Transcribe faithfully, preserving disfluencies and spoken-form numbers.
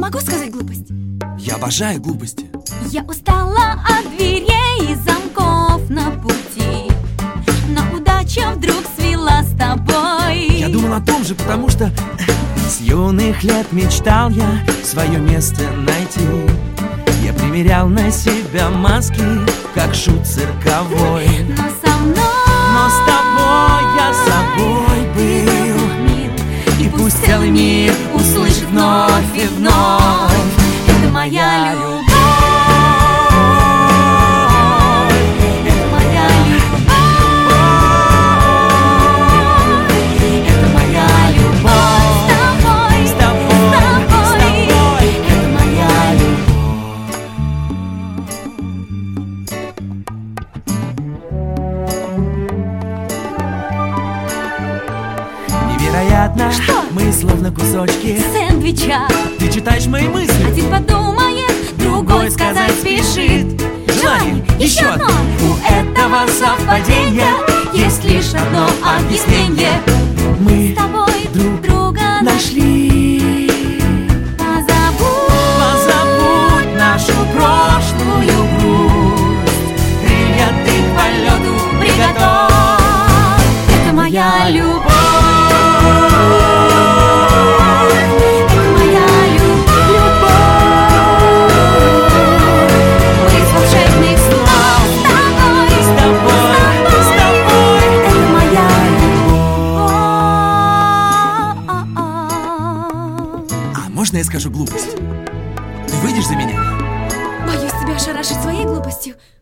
могу сказать глупость? Я обожаю глупости. Я устала от дверей и замков на пути, но удача вдруг свела с тобой. Я думал о том же, потому что с юных лет мечтал я свое место найти. Я примерял на себя маски, как шут цирковой. Но со мной, но с тобой я собой был, и пусть целый мир услышит вновь и вновь: это моя любовь. Невероятно, что? Мы словно кусочки Сэндвича. Ты читаешь мои мысли. Один подумает, другой сказать спешит. Желание еще одно. У этого совпадения есть лишь одно объяснение: мы С тобой друг друга нашли. Позабудь, Позабудь нашу прошлую грусть, крылья ты к полету приготовь. это моя любовь. Можно я скажу глупость? Ты выйдешь за меня? Боюсь тебя ошарашить своей глупостью.